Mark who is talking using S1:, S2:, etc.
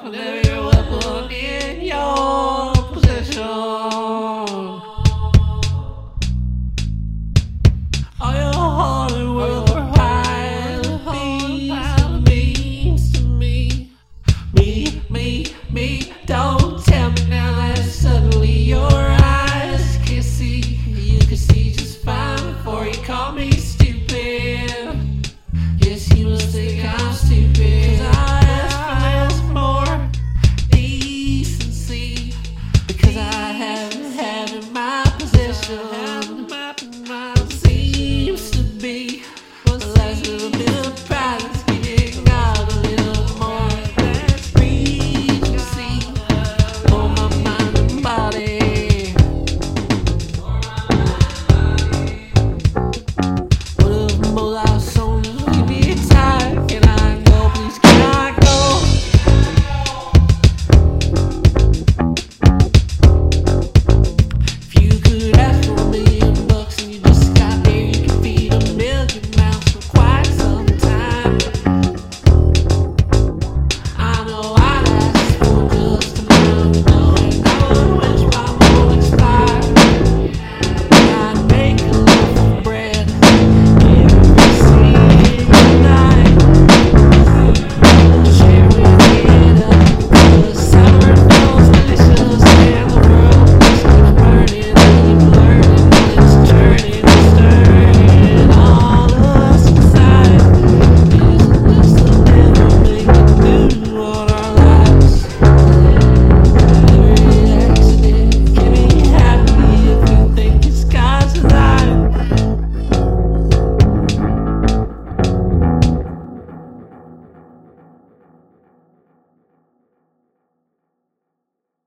S1: and every weapon in your possession. All your hard work means to me. Me, don't tell me now that suddenly your eyes can see. You can see just fine before you call me stupid. Yes, you must think